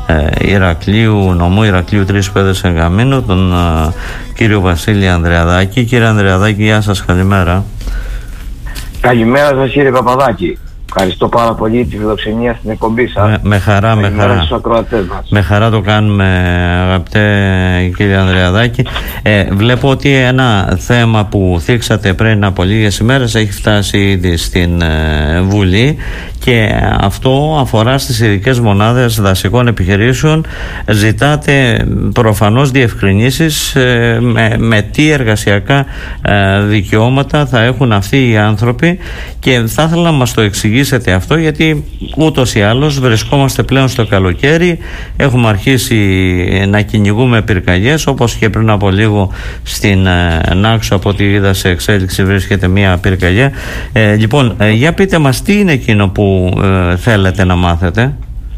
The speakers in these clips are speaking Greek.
Ηρακλείου, νομού Ηρακλείου Τρεις Πέδες Εγκαμίνου, τον κύριο Βασίλη Ανδρεαδάκη. Κύριε Ανδρεαδάκη, γεια σας, καλημέρα. Καλημέρα σας, κύριε Παπαδάκη. Ευχαριστώ πάρα πολύ τη φιλοξενία στην εκπομπή σας. Με χαρά. Με χαρά το κάνουμε, αγαπητέ κύριε Ανδρεαδάκη. Βλέπω ότι ένα θέμα που θίξατε πριν από λίγες ημέρες έχει φτάσει ήδη στην Βουλή, και αυτό αφορά στις ειδικές μονάδες δασικών επιχειρήσεων. Ζητάτε προφανώς διευκρινήσεις με τι εργασιακά δικαιώματα θα έχουν αυτοί οι άνθρωποι, και θα ήθελα να μας το εξηγήσετε αυτό, γιατί ούτως ή άλλως βρισκόμαστε πλέον στο καλοκαίρι, έχουμε αρχίσει να κυνηγούμε πυρκαγιές, όπως και πριν από λίγο στην Νάξο, από ό,τι είδα σε εξέλιξη βρίσκεται μια πυρκαγιά. Λοιπόν, για πείτε μας τι είναι εκείνο που θέλετε να μάθετε.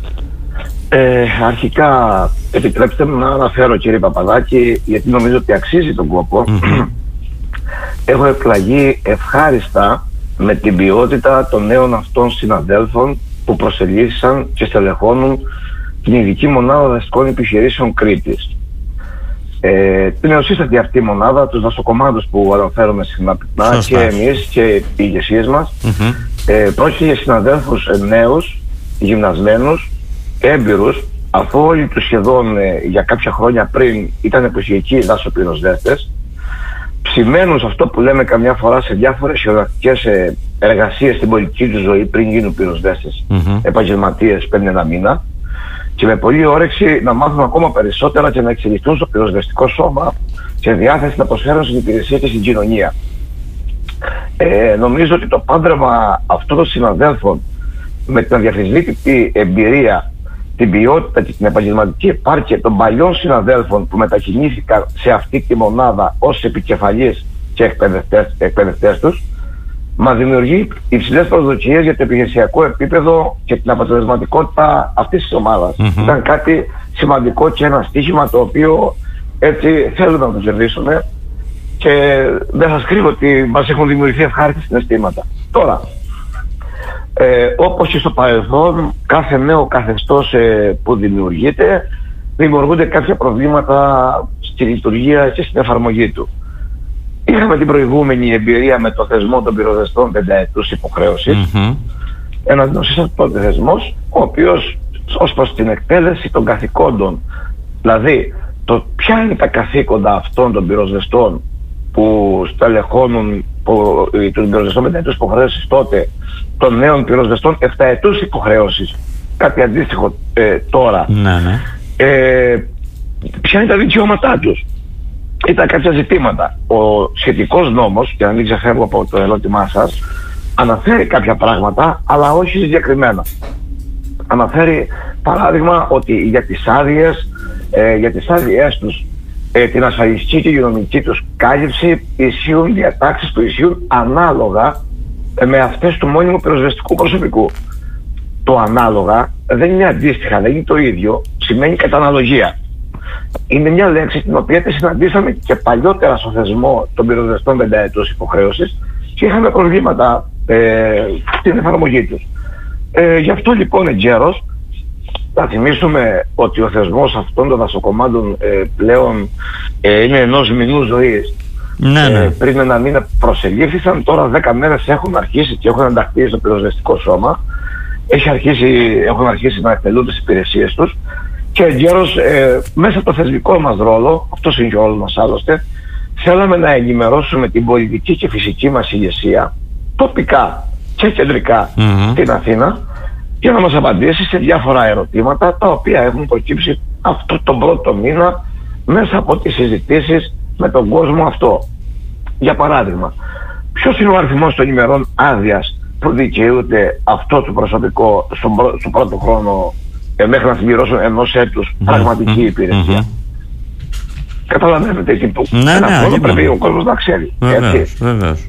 Αρχικά επιτρέψτε μου να αναφέρω, κύριε Παπαδάκη, γιατί νομίζω ότι αξίζει τον κόπο. Έχω εκπλαγεί ευχάριστα με την ποιότητα των νέων αυτών συναδέλφων που προσελήφθησαν και στελεχώνουν την ειδική μονάδα δασικών επιχειρήσεων Κρήτης. Την νεοσύστατη αυτή μονάδα, τους δασοκομάδους που αναφέρομαι συχνά, και εμείς και οι ηγεσίες μας, πρόκειται για συναδέλφους νέους, γυμνασμένους, έμπειρους, αφού όλοι τους σχεδόν για κάποια χρόνια πριν ήταν εποχικοί δασοπυροσβέστες, ψημένουν σε αυτό που λέμε καμιά φορά σε διάφορες χειρονακτικές εργασίες στην πολιτική του ζωή πριν γίνουν πυροσβέστες, επαγγελματίες παίρνουν ένα μήνα, και με πολλή όρεξη να μάθουν ακόμα περισσότερα και να εξελιχθούν στο πυροσβεστικό σώμα και διάθεση να προσφέρουν στην υπηρεσία και στην κοινωνία. Νομίζω ότι το πάντρεμα αυτών των συναδέλφων με την αδιαφυσβήτητη εμπειρία, την ποιότητα και την επαγγελματική επάρκεια των παλιών συναδέλφων που μετακινήθηκαν σε αυτή τη μονάδα ως επικεφαλής και εκπαιδευτές τους, μας δημιουργεί υψηλές προσδοκίες για το επιχειρησιακό επίπεδο και την αποτελεσματικότητα αυτής της ομάδας. Ήταν κάτι σημαντικό και ένα στοίχημα το οποίο έτσι θέλουμε να το κερδίσουμε, και δεν σας κρύβω ότι μας έχουν δημιουργηθεί ευχάριστα συναισθήματα. Τώρα, όπως και στο παρελθόν, κάθε νέο καθεστώς που δημιουργούνται κάποια προβλήματα στη λειτουργία και στην εφαρμογή του. Είχαμε την προηγούμενη εμπειρία με το θεσμό των πυροσβεστών πενταετούς υποχρέωσης. Ένας νοσίστατος θεσμός, ο οποίος ως προς την εκτέλεση των καθηκόντων, δηλαδή το ποια είναι τα καθήκοντα αυτών των πυροσβεστών που στελεχώνουν των πυροσβεστών πενταετούς υποχρέωσης τότε, των νέων πυροσβεστών 7ετούς υποχρέωσης, κάτι αντίστοιχο τώρα, ποια είναι τα δικαιώματά τους. Ήταν κάποια ζητήματα. Ο σχετικός νόμος, για να μην ξεφεύγω από το ερώτημά σας, αναφέρει κάποια πράγματα, αλλά όχι συγκεκριμένα. Αναφέρει παράδειγμα ότι για τις άδειές τους, την ασφαλιστική και υγειονομική τους κάλυψη, ισχύουν διατάξεις που ισχύουν ανάλογα με αυτές του μόνιμου πυροσβεστικού προσωπικού. Το ανάλογα δεν είναι αντίστοιχα, δεν είναι το ίδιο, σημαίνει κατά αναλογία. Είναι μια λέξη την οποία τη συναντήσαμε και παλιότερα στο θεσμό των πυροσβεστών πενταετούς υποχρέωσης και είχαμε προβλήματα στην εφαρμογή τους. Γι' αυτό λοιπόν εγκαίρως θα θυμίσουμε ότι ο θεσμός αυτών των δασοκομάντων πλέον είναι ενός μηνού ζωής. Πριν ένα μήνα προσελήφθησαν, τώρα 10 μέρες έχουν αρχίσει και έχουν ενταχθεί στο πυροσβεστικό σώμα. Έχουν αρχίσει να εκτελούν τις υπηρεσίες τους, και εγκαίρως μέσα από το θεσμικό μας ρόλο, αυτός είναι και ο ρόλος μας άλλωστε, θέλαμε να ενημερώσουμε την πολιτική και φυσική μας ηγεσία, τοπικά και κεντρικά στην Αθήνα, για να μας απαντήσει σε διάφορα ερωτήματα τα οποία έχουν προκύψει αυτό τον πρώτο μήνα μέσα από τις συζητήσεις με τον κόσμο αυτό. Για παράδειγμα, ποιος είναι ο αριθμός των ημερών άδειας που δικαιούται αυτό το προσωπικό στον πρώτο χρόνο μέχρι να συμπληρώσουν ενός έτους πραγματική υπηρεσία. Καταλαβαίνετε εκεί που αυτό πρέπει ο κόσμος να ξέρει. Βεβαίως.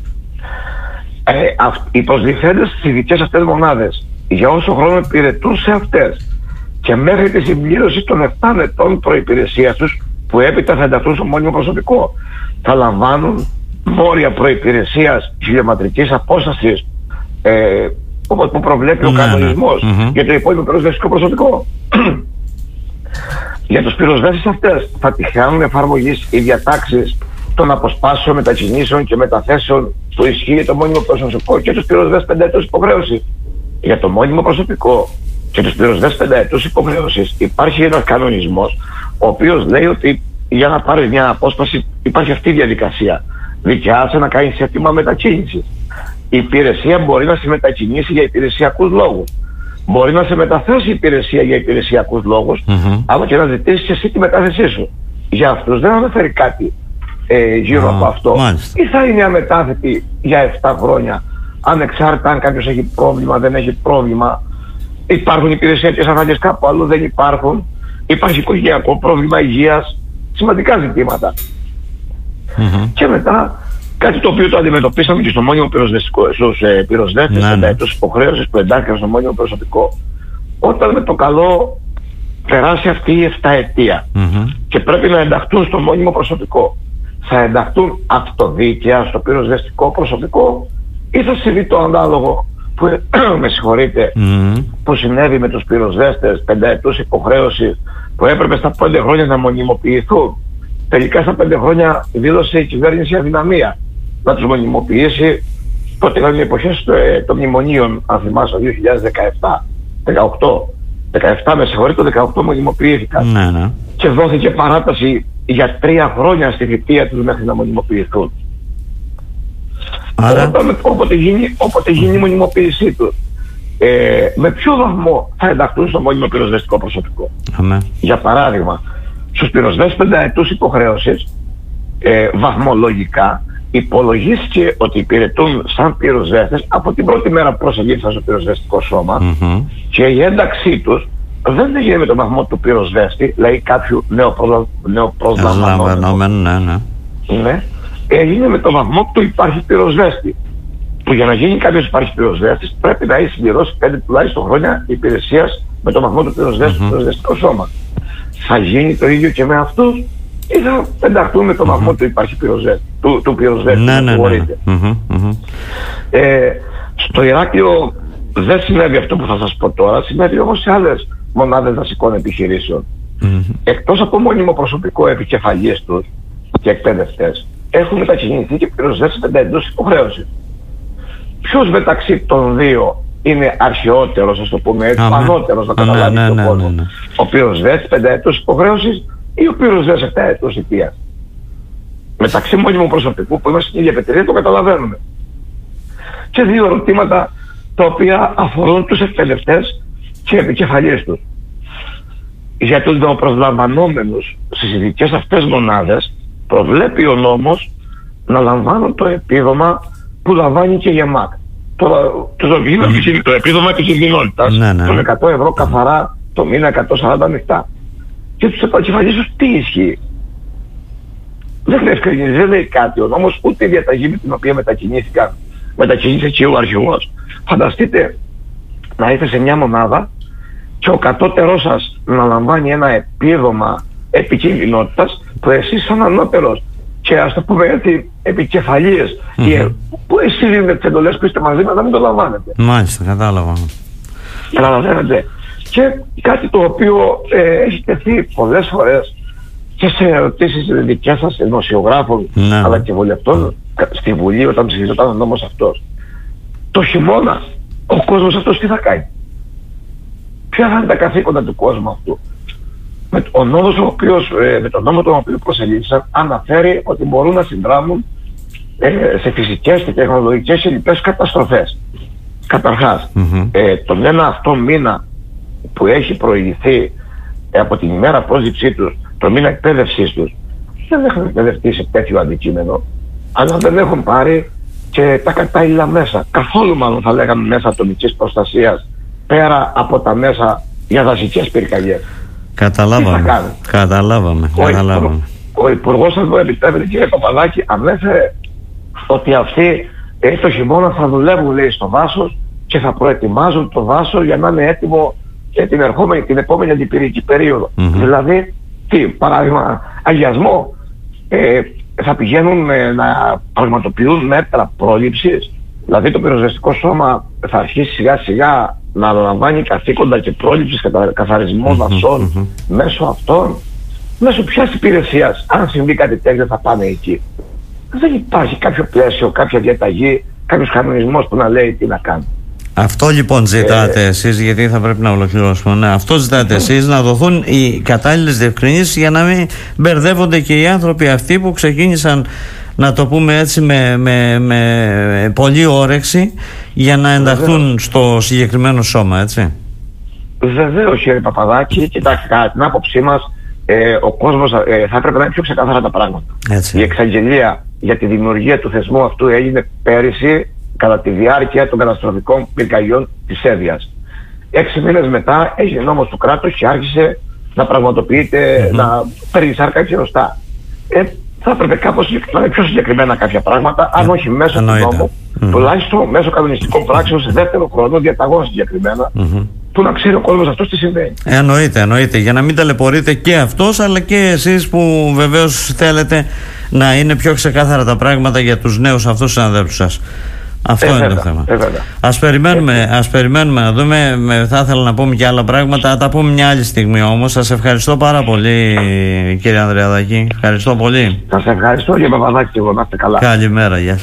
Οι προσληφθέντες στις ειδικές αυτές μονάδες για όσο χρόνο υπηρετούν σε αυτές και μέχρι τη συμπλήρωση των 7 ετών προϋπηρεσίας τους, που έπειτα θα ενταχθούν στο μόνιμο προσωπικό, θα λαμβάνουν μόρια προϋπηρεσίας χιλιομετρικής απόστασης που προβλέπει ο κανονισμός για το υπόλοιπο πυροσβεστικό προσωπικό. Για τους πυροσβέστες αυτές θα τυχάνουν εφαρμογής οι διατάξεις των αποσπάσεων, μετακινήσεων και μεταθέσεων που ισχύει για το μόνιμο προσωπικό και τους πυροσβέστες πενταετούς υποχρέωση. Για το μόνιμο προσωπικό και τους πυροσβέστες πενταετούς υποχρέωσης υπάρχει ένας κανονισμός, ο οποίος λέει ότι για να πάρει μια απόσπαση υπάρχει αυτή η διαδικασία. Δικαιάσαι να κάνεις αίτημα μετακίνησης. Η υπηρεσία μπορεί να σε μετακινήσει για υπηρεσιακούς λόγους. Μπορεί να σε μεταθέσει η υπηρεσία για υπηρεσιακούς λόγους, αλλά και να ζητήσεις εσύ τη μετάθεσή σου. Για αυτούς δεν αναφέρει κάτι γύρω από αυτό. Μάλιστα. Ή θα είναι αμετάθετη για 7 χρόνια, ανεξάρτητα αν κάποιος έχει πρόβλημα, δεν έχει πρόβλημα. Υπάρχουν υπηρεσιακές ανάγκες κάπου αλλού, δεν υπάρχουν. Υπάρχει οικογενειακό πρόβλημα υγείας, σημαντικά ζητήματα. Και μετά, κάτι το οποίο το αντιμετωπίσαμε και στο μόνιμο πυροσβεστικό, στους πυροσβέστες πενταετούς υποχρέωσης που εντάχθηκαν στο μόνιμο προσωπικό. Όταν με το καλό περάσει αυτή η 7ετία και πρέπει να ενταχθούν στο μόνιμο προσωπικό, θα ενταχθούν αυτοδίκαια στο πυροσβεστικό προσωπικό ή θα συμβεί το ανάλογο που, με συγχωρείτε, που συνέβη με τους πυροσβέστες πενταετούς υποχρέωσης που έπρεπε στα 5 χρόνια να μονιμοποιηθούν. Τελικά στα 5 χρόνια δήλωσε η κυβέρνηση αδυναμία να τους μονιμοποιήσει. Τότε ήταν οι εποχές των μνημονίων, αν θυμάσαι, το 2017 με συγχωρείτε, το 18 μονιμοποιήθηκαν. Και δόθηκε παράταση για 3 χρόνια στη θητεία τους μέχρι να μονιμοποιηθούν. Άρα... Όποτε γίνει η μονιμοποίησή τους, με ποιο βαθμό θα ενταχθούν στο μόνιμο πυροσβεστικό προσωπικό? Για παράδειγμα, στους πυροσβέστες πενταετούς υποχρέωσης, βαθμολογικά υπολογίστηκε ότι υπηρετούν σαν πυροσβέστες από την πρώτη μέρα που προσεγγίθηκαν στο πυροσβεστικό σώμα, και η ένταξή τους δεν έγινε με τον βαθμό του πυροσβέστη, δηλαδή κάποιου νεοπροσλαμβανόμενου. Ναι, έγινε με τον βαθμό του υπάρχει πυροσβέστη. Που για να γίνει κάποιος υπάρχει πυροσβέστης πρέπει να έχει συμπληρώσει 5 τουλάχιστον χρόνια υπηρεσίας με τον βαθμό του πυροσβέστη στο πυροσβεστικό σώμα. Θα γίνει το ίδιο και με αυτούς ή θα ενταχθούν με τον βαθμό του υπάρχει πυροσβέστη, του πυροσβέστη? Στο Ηράκλειο δεν συνέβη αυτό που θα σας πω τώρα, συνέβη όμως σε άλλες μονάδες δασικών επιχειρήσεων. Εκτός από μόνιμο προσωπικό, επικεφαλής τους και εκπαιδευτές, έχουν μετακινηθεί και πυροσβέστες πενταετούς υποχρέωσης. Ποιος μεταξύ των δύο είναι αρχαιότερος, ας το πούμε έτσι, πανότερος να καταλάβει τον κόσμο? Ο πυροσβέστης πενταετούς υποχρέωσης ή ο πυροσβέστης επταετούς θητείας? Μεταξύ μόνιμου προσωπικού που είμαστε στην ίδια εταιρεία το καταλαβαίνουμε. Και δύο ερωτήματα τα οποία αφορούν τους εκπαιδευτές και επικεφαλής τους. Για τους νεοπροσλαμβανόμενους στις ειδικές αυτές μονάδες προβλέπει ο νόμος να λαμβάνουν το επίδομα που λαμβάνει και η ΕΜΑΚ. Το επίδομα επικινδυνότητας των 100 ευρώ καθαρά το μήνα, 140 ανοιχτά. Και τους επικεφαλής τους τι ισχύει? Δεν ευκρινίζει, δεν λέει κάτι ο νόμος, ούτε η διαταγή με την οποία μετακινήθηκε ο αρχηγός. Φανταστείτε να είστε σε μια μονάδα και ο κατώτερός σας να λαμβάνει ένα επίδομα επικινδυνότητας που εσείς σαν ανώτερος και ας το πούμε έτσι επικεφαλής που εσείς δίνετε τις εντολές που είστε μαζί να μην το λαμβάνετε. Μάλιστα, κατάλαβα. Καταλαβαίνετε. Και κάτι το οποίο έχει τεθεί πολλές φορές και σε ερωτήσεις δικές σας δημοσιογράφων αλλά και βουλευτών στη Βουλή όταν ψηφιζόταν ο νόμος αυτός. Το χειμώνα ο κόσμος αυτός τι θα κάνει? Ποια θα είναι τα καθήκοντα του κόσμου αυτού? Με τον νόμο τον οποίο προσελήφθησαν αναφέρει ότι μπορούν να συνδράμουν σε φυσικές και τεχνολογικές και λοιπές καταστροφές. Καταρχάς, τον ένα αυτό μήνα που έχει προηγηθεί από την ημέρα πρόσληψή τους, το μήνα εκπαίδευσής τους, δεν έχουν εκπαιδευτεί σε τέτοιο αντικείμενο, αλλά δεν έχουν πάρει και τα κατάλληλα μέσα. Καθόλου μάλλον θα λέγαμε μέσα ατομικής προστασίας, πέρα από τα μέσα για δασικές πυρκαγιές. Καταλάβαμε. Ο Υπουργός, αν το επιτρέπετε κύριε Παπαδάκη, ανέφερε ότι αυτοί το χειμώνα θα δουλεύουν, λέει, στο δάσος και θα προετοιμάζουν το δάσος για να είναι έτοιμο την επόμενη αντιπυρική περίοδο. Δηλαδή, παράδειγμα, αγιασμό, θα πηγαίνουν να πραγματοποιούν μέτρα πρόληψης. Δηλαδή το πυροσβεστικό σώμα θα αρχίσει σιγά σιγά να αναλαμβάνει καθήκοντα και πρόληψης καθαρισμών δασών μέσω αυτών. μέσω ποιας υπηρεσίας, αν συμβεί κάτι τέτοιο, θα πάνε εκεί? Δεν υπάρχει κάποιο πλαίσιο, κάποια διαταγή, κάποιος κανονισμός που να λέει τι να κάνει. Αυτό λοιπόν ζητάτε εσείς, γιατί θα πρέπει να ολοκληρώσουμε. Ναι, αυτό ζητάτε εσείς, να δοθούν οι κατάλληλες διευκρινήσεις για να μην μπερδεύονται και οι άνθρωποι αυτοί που ξεκίνησαν, να το πούμε έτσι, με πολλή όρεξη για να ενταχθούν στο συγκεκριμένο σώμα, έτσι. Βεβαίως, κύριε Παπαδάκη, κοιτάξτε, κατά την άποψή μας, ο κόσμος θα έπρεπε να είναι πιο ξεκάθαρα τα πράγματα. Έτσι. Η εξαγγελία για τη δημιουργία του θεσμού αυτού έγινε πέρυσι, κατά τη διάρκεια των καταστροφικών πυρκαγιών της Εύβοιας. 6 μήνες μετά έγινε νόμος του κράτους και άρχισε να πραγματοποιείται, να παίρνει σάρκα και οστά. Θα έπρεπε κάπως να είναι πιο συγκεκριμένα κάποια πράγματα, αν όχι μέσω του νόμου, τουλάχιστον μέσω κανονιστικών πράξεων σε δεύτερο χρόνο, διαταγών συγκεκριμένα, που να ξέρει ο κόσμος αυτός τι συμβαίνει. Εννοείται, για να μην ταλαιπωρείτε και αυτός, αλλά και εσείς που βεβαίως θέλετε να είναι πιο ξεκάθαρα τα πράγματα για τους νέους αυτούς συναδέλφους σας. Αυτό είναι το θέμα. Ας περιμένουμε να δούμε. Θα ήθελα να πούμε και άλλα πράγματα. Θα τα πούμε μια άλλη στιγμή όμως. Σας ευχαριστώ πάρα πολύ, κύριε Ανδρεαδάκη. Ευχαριστώ πολύ. Σας ευχαριστώ, κύριε Παπαδάκη, και εγώ να είστε καλά. Καλημέρα, γεια σας.